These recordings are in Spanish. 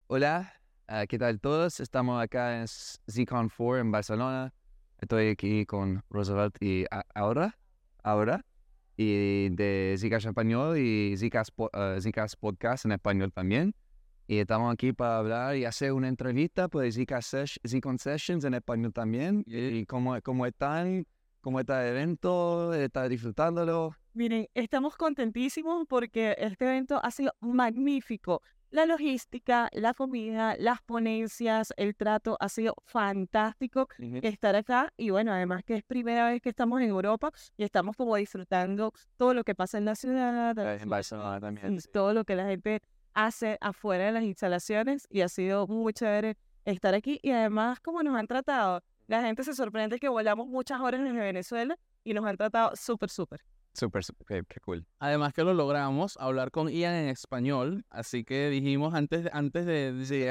Hola, ¿qué tal todos? Estamos acá en ZCon 4 en Barcelona. Estoy aquí con Roosevelt y ahora, y de Zcash Español y Zcash Podcast en español también. Y estamos aquí para hablar y hacer una entrevista por Zcon Sessions en español también. Y cómo están, cómo está el evento, está disfrutándolo. Miren, estamos contentísimos porque este evento ha sido magnífico. La logística, la comida, las ponencias, el trato ha sido fantástico estar acá. Y bueno, además que es primera vez que estamos en Europa y estamos como disfrutando todo lo que pasa en la ciudad, En Barcelona también. Sí. todo lo que la gente hace afuera de las instalaciones. Y ha sido muy chévere estar aquí. Y además, como nos han tratado, la gente se sorprende que volamos muchas horas desde Venezuela y nos han tratado súper. Súper, qué cool. Además que lo logramos hablar con Ian en español, así que dijimos antes de Sí,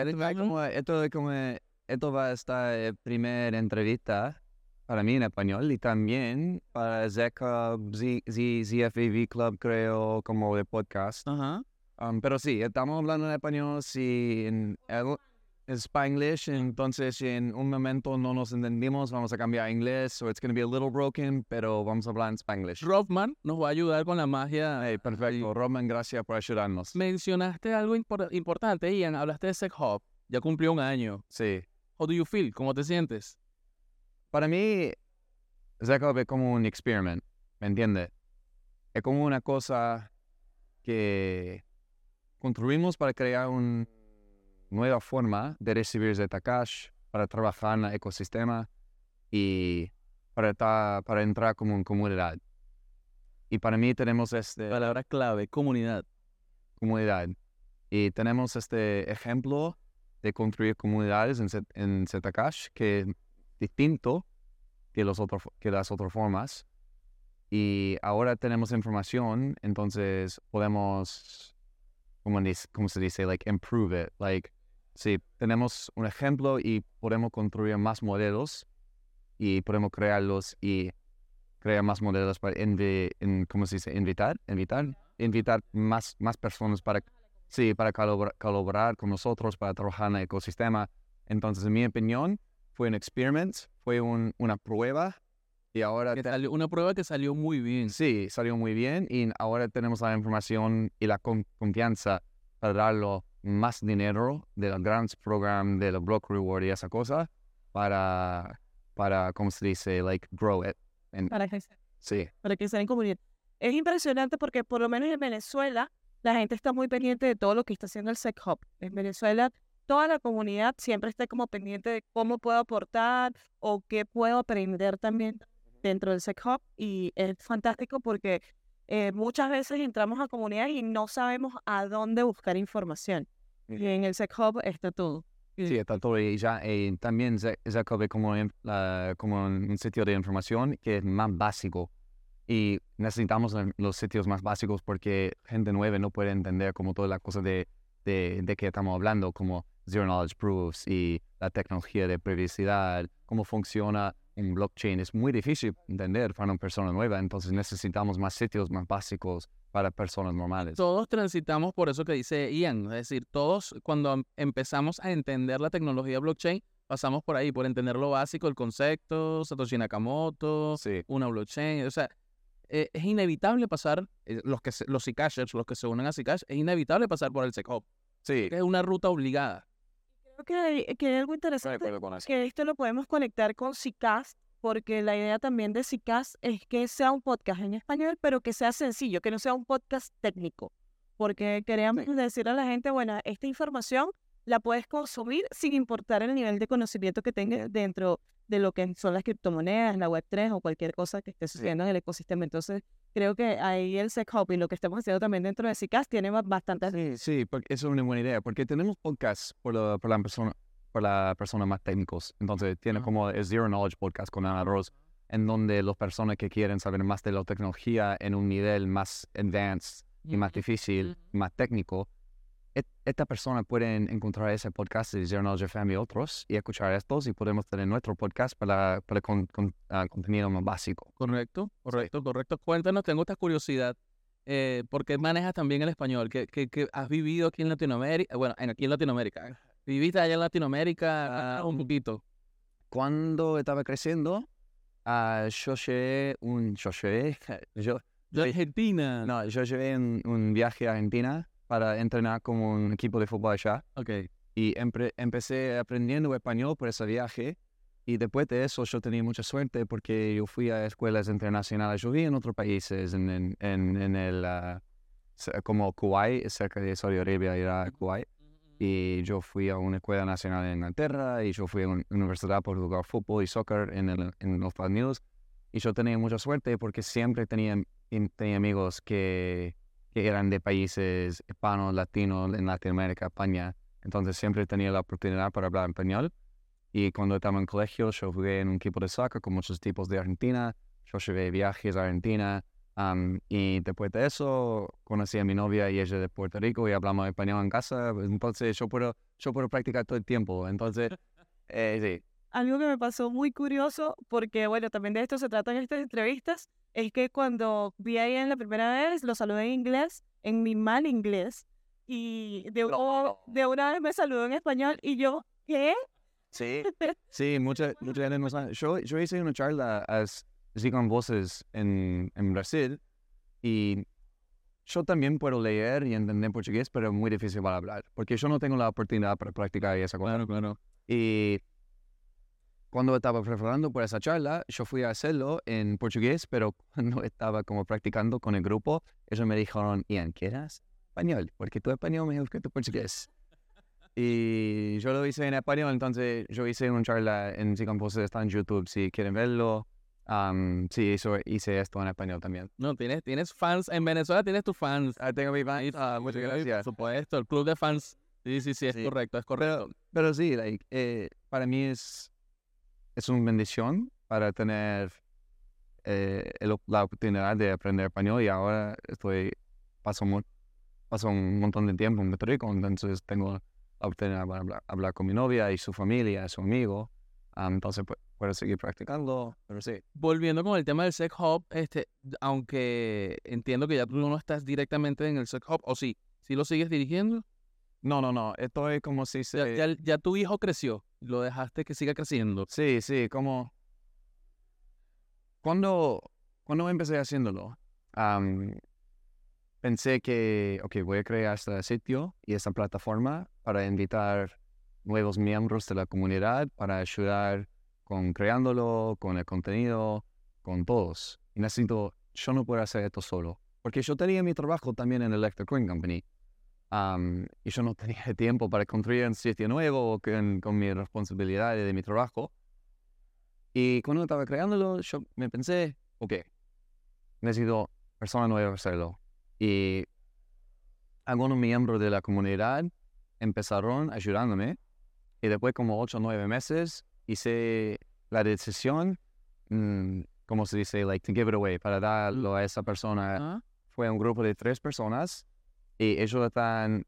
esto va a estar primera entrevista para mí en español y también para ZFAV Club, creo, como de podcast. Ajá. Pero sí, estamos hablando en español, sí, en Spanglish, entonces si en un momento no nos entendimos, vamos a cambiar a inglés, so it's going to be a little broken, pero vamos a hablar en Spanglish. Robman nos va a ayudar con la magia. Hey, perfecto. Robman, gracias por ayudarnos. Mencionaste algo importante, Ian, hablaste de SecHub, ya cumplió un año. Sí. How do you feel? ¿Cómo te sientes? Para mí, ZecHub es como un experiment, ¿me entiendes? Es como una cosa que construimos para crear una nueva forma de recibir Zcash, para trabajar en el ecosistema y para entrar como en comunidad. Y para mí tenemos Palabra clave, comunidad. Y tenemos este ejemplo de construir comunidades en Zcash que es distinto que las otras formas. Y ahora tenemos información, entonces podemos, ¿cómo se dice? Like, improve it. Like, sí, tenemos un ejemplo y podemos construir más modelos y podemos crearlos y crear más modelos para ¿cómo se dice? Invitar más personas para colaborar con nosotros para trabajar en el ecosistema. Entonces, en mi opinión, fue un experiment, fue una prueba y ahora... Una prueba que salió muy bien. Sí, salió muy bien y ahora tenemos la información y la confianza para darlo más dinero de los grants program, de los block reward y esa cosa para ¿cómo se dice? Like, grow it. Para que Sí. para que sea en comunidad. Es impresionante porque por lo menos en Venezuela la gente está muy pendiente de todo lo que está haciendo el SecHub. En Venezuela toda la comunidad siempre está como pendiente de cómo puedo aportar o qué puedo aprender también dentro del SecHub y es fantástico porque muchas veces entramos a comunidades y no sabemos a dónde buscar información. Y en el SecHub está todo. Sí, está todo y ya también ZecHub es como un sitio de información que es más básico y necesitamos los sitios más básicos porque gente nueva no puede entender como toda la cosa de que estamos hablando, como Zero Knowledge Proofs y la tecnología de privacidad, cómo funciona un blockchain. Es muy difícil entender para una persona nueva, entonces necesitamos más sitios más básicos para personas normales. Todos transitamos por eso que dice Ian, es decir, todos cuando empezamos a entender la tecnología blockchain, pasamos por ahí, por entender lo básico, el concepto, Satoshi Nakamoto, Sí. una blockchain, o sea, es inevitable pasar, los Zcashers, los que se unen a Zcash, es inevitable pasar por el SecHub, Sí. que es una ruta obligada. Creo que hay algo interesante que esto lo podemos conectar con Zcast, porque la idea también de Zcast es que sea un podcast en español, pero que sea sencillo, que no sea un podcast técnico, porque queríamos decir a la gente, bueno, esta información la puedes consumir sin importar el nivel de conocimiento que tengas dentro de lo que son las criptomonedas, la Web3 o cualquier cosa que esté sucediendo en el ecosistema. Entonces, creo que ahí el SecHub y lo que estamos haciendo también dentro de Zcast tiene bastante... Sí, porque eso es una buena idea, porque tenemos podcasts por la persona más técnicos. Entonces, tiene como el Zero Knowledge Podcast con Ana Ross, en donde las personas que quieren saber más de la tecnología en un nivel más advanced y más difícil, más técnico, esta persona puede encontrar ese podcast de Zero Knowledge FM y otros y escuchar estos y podemos tener nuestro podcast para contenido más básico. Correcto. Cuéntanos, tengo esta curiosidad. ¿Por qué manejas también el español? ¿Que has vivido aquí en Latinoamérica? Bueno, aquí en Latinoamérica. ¿Viviste allá en Latinoamérica un poquito? Cuando estaba creciendo, yo llevé ¿De Argentina? No, yo llevé un viaje a Argentina para entrenar como un equipo de fútbol allá. Ok. Y empecé aprendiendo español por ese viaje. Y después de eso yo tenía mucha suerte porque yo fui a escuelas internacionales. Yo vi en otros países, como Kuwait, cerca de Saudi Arabia, era Kuwait. Y yo fui a una escuela nacional en Inglaterra y yo fui a una universidad por jugar fútbol y soccer en los Estados Unidos. Y yo tenía mucha suerte porque siempre tenía amigos que eran de países hispanos, latinos, en Latinoamérica, España. Entonces siempre tenía la oportunidad para hablar español. Y cuando estaba en colegio, yo jugué en un equipo de soccer con muchos tipos de Argentina. Yo llevé viajes a Argentina. Y después de eso, conocí a mi novia y ella de Puerto Rico y hablamos español en casa. Entonces yo puedo practicar todo el tiempo. Entonces, sí. Algo que me pasó muy curioso, porque bueno, también de esto se tratan estas entrevistas, es que cuando vi a Ian la primera vez, lo saludé en inglés, en mi mal inglés, y de una vez me saludó en español, y yo, ¿qué? Sí, sí, mucha gente no sabe. Yo hice una charla así con voces en Brasil, y yo también puedo leer y entender portugués, pero es muy difícil para hablar, porque yo no tengo la oportunidad para practicar esa cosa. Claro. Y cuando estaba preparando por esa charla, yo fui a hacerlo en portugués, pero cuando estaba como practicando con el grupo, ellos me dijeron, Ian, ¿quieres español? Porque tu español es mejor que tu portugués. Y yo lo hice en español, entonces yo hice una charla en Psicompose, está en YouTube, si quieren verlo. Sí, hice esto en español también. No, tienes fans, en Venezuela tienes tus fans. Tengo mis fans, muchas gracias. Por supuesto, el club de fans. Sí, es correcto, es correcto. Pero sí, para mí es una bendición para tener la oportunidad de aprender español, y ahora paso un montón de tiempo en Puerto Rico, entonces tengo la oportunidad para hablar con mi novia y su familia, su amigo, entonces puedo seguir practicando, pero sí. Volviendo con el tema del Sec Hub, aunque entiendo que ya tú no estás directamente en el Sec Hub, ¿o sí lo sigues dirigiendo? No, esto es como si ya tu hijo creció, lo dejaste que siga creciendo. Sí, como... Cuando empecé haciéndolo, pensé que, voy a crear este sitio y esta plataforma para invitar nuevos miembros de la comunidad, para ayudar con creándolo, con el contenido, con todos. Y yo no puedo hacer esto solo, porque yo tenía mi trabajo también en Electric Ring Company. Y yo no tenía tiempo para construir un sitio nuevo con mis responsabilidades de mi trabajo. Y cuando estaba creándolo, yo me pensé, necesito personas nuevas para hacerlo. Y algunos miembros de la comunidad empezaron ayudándome. Y después, como 8 o 9 meses, hice la decisión, como se dice, to give it away, para darlo a esa persona. Fue un grupo de 3 personas. Y ellos están,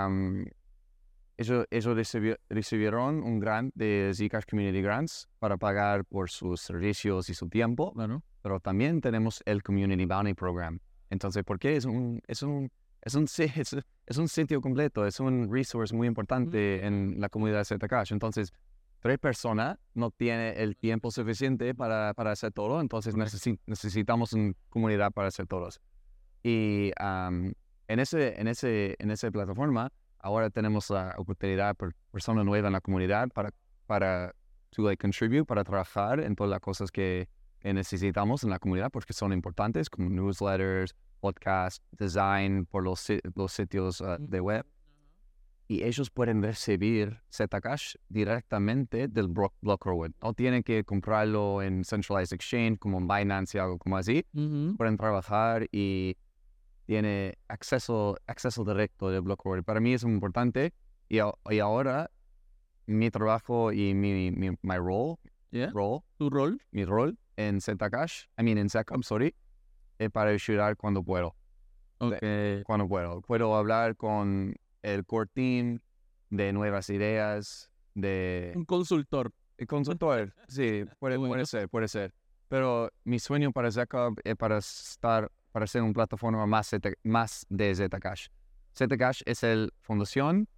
ellos recibieron un grant de Zcash Community Grants para pagar por sus servicios y su tiempo. Claro. Pero también tenemos el Community Bounty Program. Entonces, ¿por qué? Es un sitio completo, es un resource muy importante en la comunidad de Zcash. Entonces, 3 personas no tienen el tiempo suficiente para hacer todo, entonces necesitamos una comunidad para hacer todos. Y en esa plataforma, ahora tenemos la oportunidad por personas nuevas en la comunidad para contribute, para trabajar en todas las cosas que necesitamos en la comunidad, porque son importantes, como newsletters, podcasts, design por los sitios de web. Y ellos pueden recibir Zcash directamente del block reward. No tienen que comprarlo en Centralized Exchange como en Binance y algo como así. Pueden trabajar y tiene acceso directo del block reward. Para mí es muy importante. Y ahora mi trabajo y mi role, ¿Tu rol? Mi rol en Zcash, en Zcap, es para ayudar cuando puedo. Cuando puedo. Puedo hablar con el core team de nuevas ideas, de... Un consultor. El consultor, sí, puede ser. Pero mi sueño para Zcap es para ser una plataforma más de Zcash. Zcash es la fundación,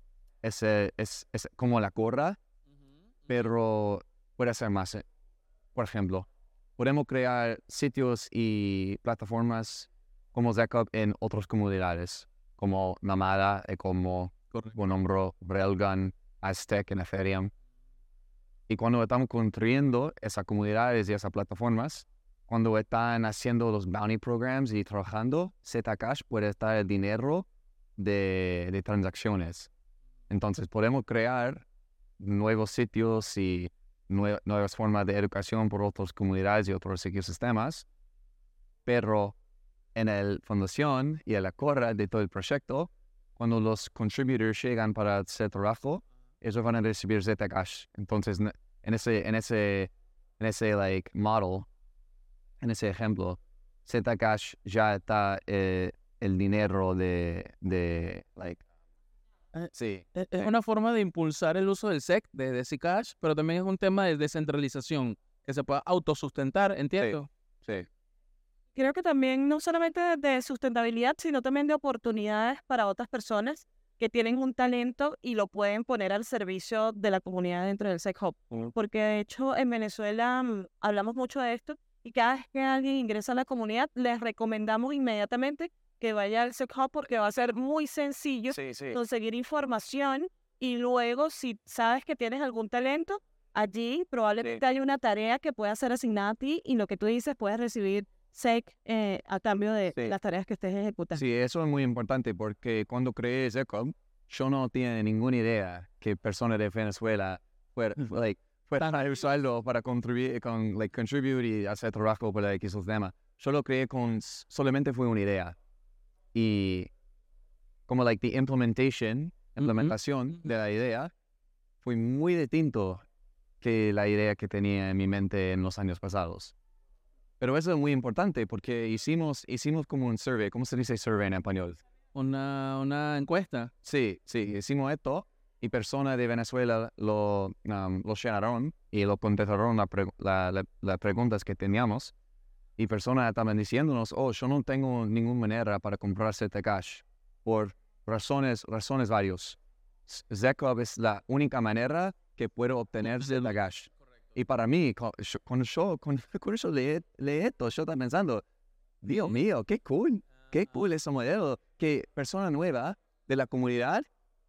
es como la corra, pero puede ser más. Por ejemplo, podemos crear sitios y plataformas como Zcub en otras comunidades, como Namada, como Bonombro, Railgun, Aztec en Ethereum. Y cuando estamos construyendo esas comunidades y esas plataformas, cuando están haciendo los bounty programs y trabajando, Zcash puede estar el dinero de transacciones. Entonces podemos crear nuevos sitios y nuevas formas de educación por otras comunidades y otros ecosistemas, pero en la fundación y en la corra de todo el proyecto, cuando los contributors llegan para hacer trabajo, ellos van a recibir Zcash. Entonces, en ese model, en ese ejemplo, Zcash ya está el dinero sí. Es una forma de impulsar el uso del SEC, de Zcash, pero también es un tema de descentralización, que se pueda autosustentar, ¿entiendo? Sí. Creo que también no solamente de sustentabilidad, sino también de oportunidades para otras personas que tienen un talento y lo pueden poner al servicio de la comunidad dentro del SEC Hub. Porque de hecho en Venezuela hablamos mucho de esto y cada vez que alguien ingresa a la comunidad les recomendamos inmediatamente que vaya al SEC Hub porque va a ser muy sencillo conseguir información y luego si sabes que tienes algún talento, allí probablemente hay una tarea que pueda ser asignada a ti y lo que tú dices puedes recibir SEC a cambio de las tareas que estés ejecutando. Sí, eso es muy importante porque cuando creé Zcub, yo no tenía ninguna idea que personas de Venezuela fueran a usarlo para contribuir y hacer trabajo para el ecosistema. Yo lo creé solamente fue una idea. Y como la implementación de la idea fue muy distinto que la idea que tenía en mi mente en los años pasados. Pero eso es muy importante porque hicimos como un survey. ¿Cómo se dice survey en español? Una encuesta. Sí, hicimos esto y personas de Venezuela lo llenaron y lo contestaron las preguntas que teníamos. Y personas estaban diciéndonos, yo no tengo ninguna manera para comprar Zcash por razones varias. Zcub es la única manera que puedo obtener Zcash. Y para mí, cuando yo leí esto, yo estaba pensando, Dios mío, qué cool ese modelo. Que persona nueva de la comunidad,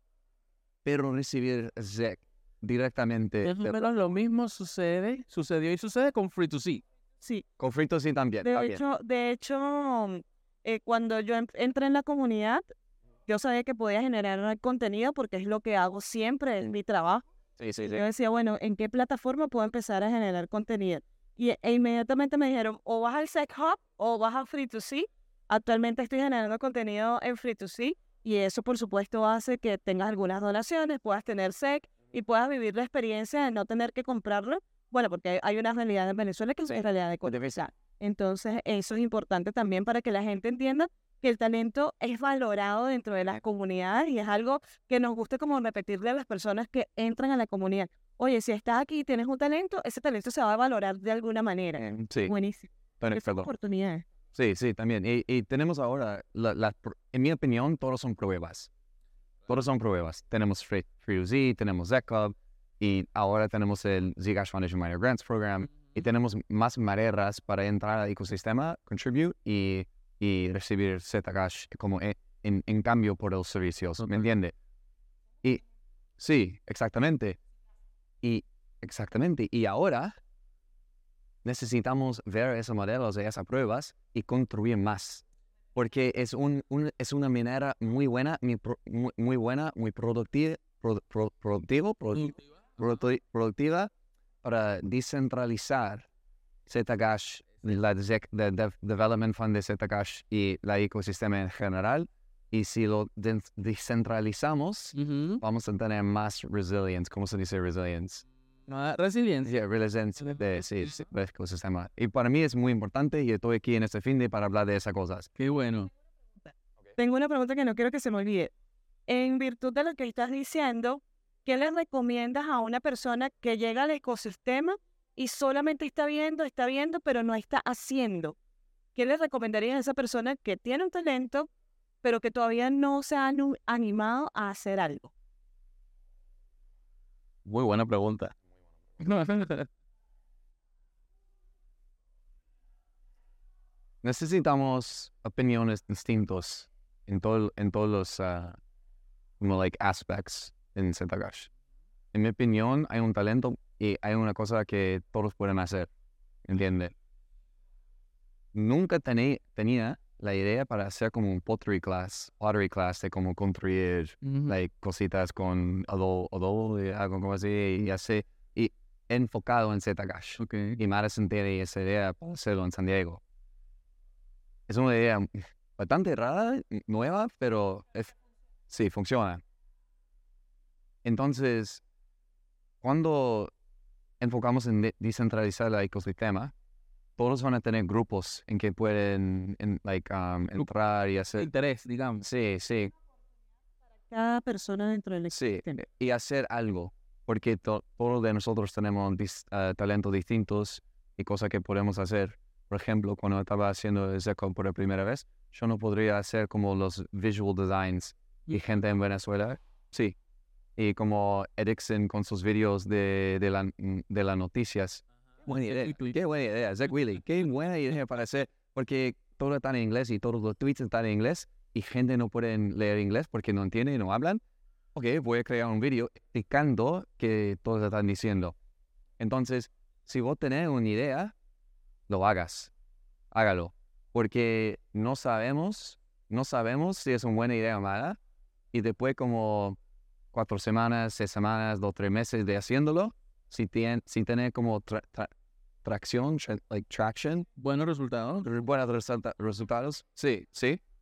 pero recibir ZEC directamente. Lo mismo sucedió y sucede con Free2C. Sí. Con Free2C también. De hecho, cuando yo entré en la comunidad, yo sabía que podía generar contenido porque es lo que hago siempre, es mi trabajo. Sí. Yo decía, bueno, ¿en qué plataforma puedo empezar a generar contenido? E inmediatamente me dijeron, o vas al SEC Hub o vas a Free2C. Actualmente estoy generando contenido en Free2C y eso, por supuesto, hace que tengas algunas donaciones, puedas tener SEC y puedas vivir la experiencia de no tener que comprarlo. Bueno, porque hay una realidad en Venezuela que es una realidad de cotizar. Entonces, eso es importante también para que la gente entienda que el talento es valorado dentro de las comunidades y es algo que nos gusta como repetirle a las personas que entran a la comunidad. Oye, si estás aquí y tienes un talento, ese talento se va a valorar de alguna manera. Sí. Buenísimo. Es una oportunidad. Sí, también. Y tenemos ahora, en mi opinión, todos son pruebas. Todos son pruebas. Tenemos Free2Z, tenemos Zcub, y ahora tenemos el Zcash Foundation Minor Grants Program, y tenemos más maneras para entrar al ecosistema, contribute y recibir Zcash como en cambio por los servicios, ¿me entiende? Y sí, exactamente. Y ahora necesitamos ver esos modelos y esas pruebas y construir más. Porque es una manera muy buena, muy productiva para descentralizar Zcash, the Development Fund de Zcash y la ecosistema en general. Y si lo descentralizamos, vamos a tener más resilience. ¿Cómo se dice resilience? Resiliencia. Resiliencia del ecosistema. Y para mí es muy importante y estoy aquí en este fin de para hablar de esas cosas. Qué bueno. Tengo una pregunta que no quiero que se me olvide. En virtud de lo que estás diciendo, ¿qué le recomiendas a una persona que llega al ecosistema y solamente está viendo, pero no está haciendo? ¿Qué le recomendarías a esa persona que tiene un talento, pero que todavía no se ha animado a hacer algo? Muy buena pregunta. Necesitamos opiniones distintos en todos los como like aspects en Zcash. En mi opinión, hay un talento y hay una cosa que todos pueden hacer, ¿entiendes? Nunca tenía la idea para hacer como un pottery class de cómo construir like, cositas con adobo y algo como así, y así, y enfocado en Zcash. Okay. Y Madison tiene esa idea para hacerlo en San Diego. Es una idea bastante rara, nueva, pero sí, funciona. Entonces, cuando enfocamos en descentralizar el ecosistema, todos van a tener grupos en que pueden entrar y hacer... Interés, digamos. Sí. Cada persona dentro del ecosistema. Sí, y hacer algo, porque todos de nosotros tenemos talentos distintos y cosas que podemos hacer. Por ejemplo, cuando estaba haciendo Zeco por la primera vez, yo no podría hacer como los visual designs y gente en Venezuela, sí. Y como Ericsson con sus videos de las noticias. Buena idea. Qué buena idea, Zach Wheelie. Qué buena idea para hacer, porque todo está en inglés y todos los tweets están en inglés y gente no puede leer inglés porque no entiende y no hablan. Ok, voy a crear un video explicando que todos están diciendo. Entonces, si vos tenés una idea, lo hágalo, porque no sabemos si es una buena idea o mala, y después como 4 semanas, 6 semanas, 2, 3 meses de haciéndolo, si tiene como traction, buenos resultados, sí,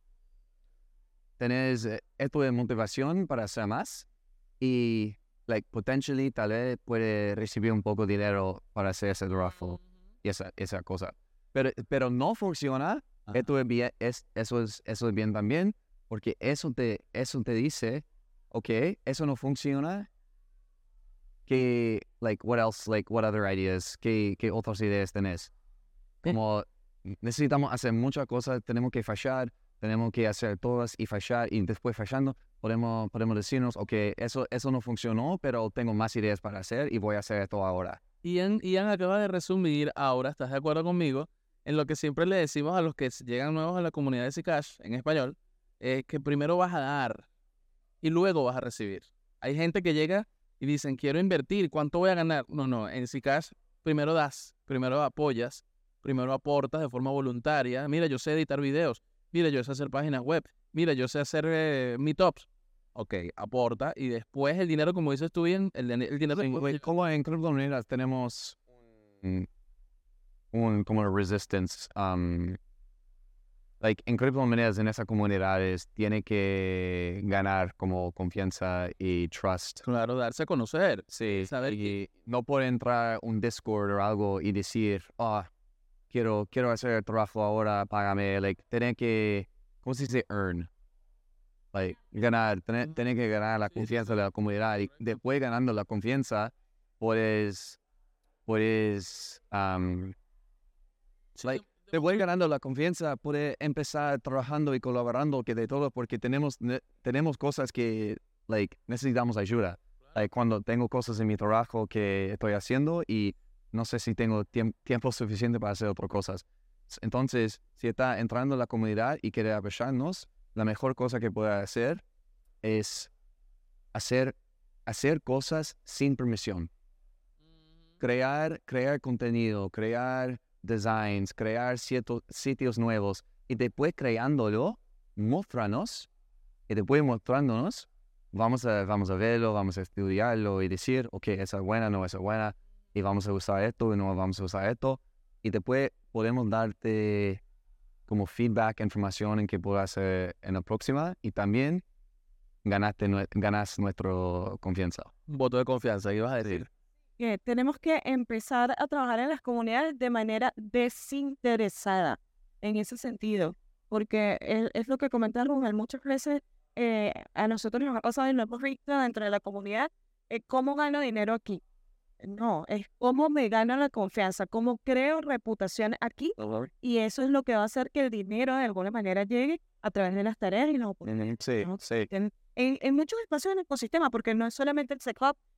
tenés esto de motivación para hacer más, y potentially tal vez puede recibir un poco de dinero para hacer ese raffle y esa cosa. Pero no funciona. Esto es bien, eso es bien también, porque eso te dice, ok, eso no funciona. What else, what other ideas, ¿qué otras ideas tenés? Como necesitamos hacer muchas cosas, tenemos que fallar, tenemos que hacer todas y fallar, y después fallando podemos decirnos, ok, eso no funcionó, pero tengo más ideas para hacer y voy a hacer esto ahora. Ian acaba de resumir, ahora, ¿estás de acuerdo conmigo? En lo que siempre le decimos a los que llegan nuevos a la comunidad de Zcash, en español, que primero vas a dar y luego vas a recibir. Hay gente que llega y dicen, quiero invertir, ¿cuánto voy a ganar? No, en Zcash primero das, primero apoyas, primero aportas de forma voluntaria. Mira, yo sé editar videos, mira, yo sé hacer páginas web, mira, yo sé hacer meetups. Ok, aporta, y después el dinero, como dices tú bien, el dinero... Como en criptomonedas tenemos un como resistance, en criptomonedas en esas comunidades tiene que ganar como confianza y trust. Claro, darse a conocer. Sí, saber y no puede entrar un Discord o algo y decir, quiero hacer el trabajo ahora, págame, tener que, ¿cómo se dice? Earn. Ganar, tener que ganar la confianza de la comunidad, y después ganando la confianza, puedes después ganando la confianza, puedes empezar trabajando y colaborando que de todo, porque tenemos cosas que necesitamos ayuda. Cuando tengo cosas en mi trabajo que estoy haciendo y no sé si tengo tiempo suficiente para hacer otras cosas. Entonces, si está entrando en la comunidad y quiere apoyarnos, la mejor cosa que puede hacer es hacer cosas sin permisión. Crear contenido, crear designs, crear ciertos sitios nuevos, y después creándolo, mostrándonos, y después mostrándonos, vamos a verlo, vamos a estudiarlo y decir, ok, esa es buena, no esa es buena, y vamos a usar esto y no vamos a usar esto, y después podemos darte como feedback, información en que puedas hacer en la próxima, y también ganas nuestra confianza. Un voto de confianza, ibas a decir. Que tenemos que empezar a trabajar en las comunidades de manera desinteresada, en ese sentido, porque es lo que comentaron muchas veces, a nosotros nos ha pasado y lo hemos visto dentro de la comunidad, ¿cómo gano dinero aquí? No, es cómo me gano la confianza, cómo creo reputación aquí, y eso es lo que va a hacer que el dinero de alguna manera llegue a través de las tareas y las oportunidades. Sí. En muchos espacios del ecosistema, porque no es solamente el SecHub,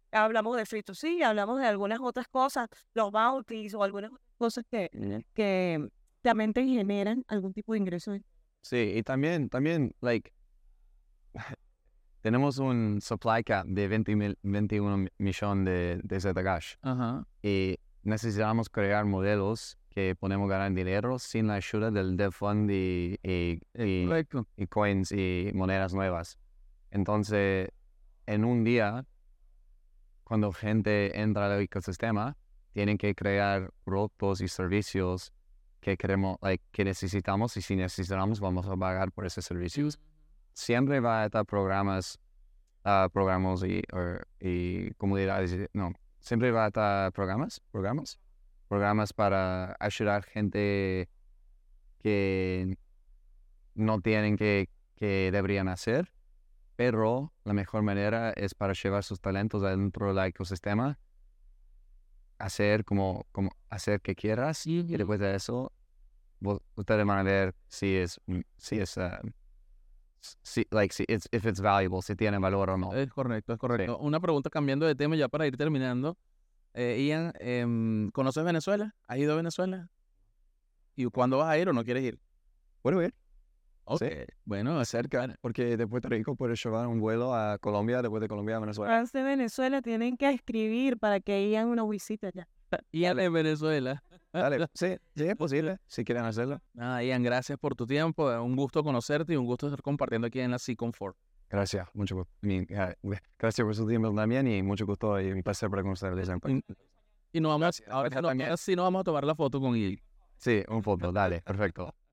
hablamos de Free2C, hablamos de algunas otras cosas, los bounties o algunas otras cosas que también te generan algún tipo de ingreso. Sí, y también, like, tenemos un supply cap de 21 millones de Zcash. Ajá. Y necesitamos crear modelos que podemos ganar dinero sin la ayuda del dev fund y coins y monedas nuevas. Entonces, en un día, cuando gente entra al ecosistema, tienen que crear productos y servicios que queremos, que necesitamos, y si necesitamos vamos a pagar por esos servicios. Siempre va a estar programas y comunidades, no, siempre va a estar programas para ayudar gente que no tienen que deberían hacer, pero la mejor manera es para llevar sus talentos adentro del ecosistema, hacer como hacer que quieras, y después de eso ustedes van a ver if it's valuable, si tiene valor o no. Es correcto. Sí. Una pregunta cambiando de tema ya para ir terminando. Ian, ¿conoces Venezuela? ¿Has ido a Venezuela? ¿Y cuándo vas a ir o no quieres ir? Puedo ir. Ok, Sí. bueno, Cerca, porque de Puerto Rico puedes llevar un vuelo a Colombia, después de Colombia a Venezuela. Fans de Venezuela tienen que escribir para que hagan una visita ya. Ian en Venezuela. Dale, sí, es posible, si quieren hacerlo. Nada, Ian, gracias por tu tiempo. Un gusto conocerte y un gusto estar compartiendo aquí en la C-Confort. Gracias, mucho gusto. Gracias por su tiempo también y mucho gusto y un placer para conocerles. Y nos vamos, ahora sí nos vamos a tomar la foto con Ian. Sí, un foto, dale, perfecto.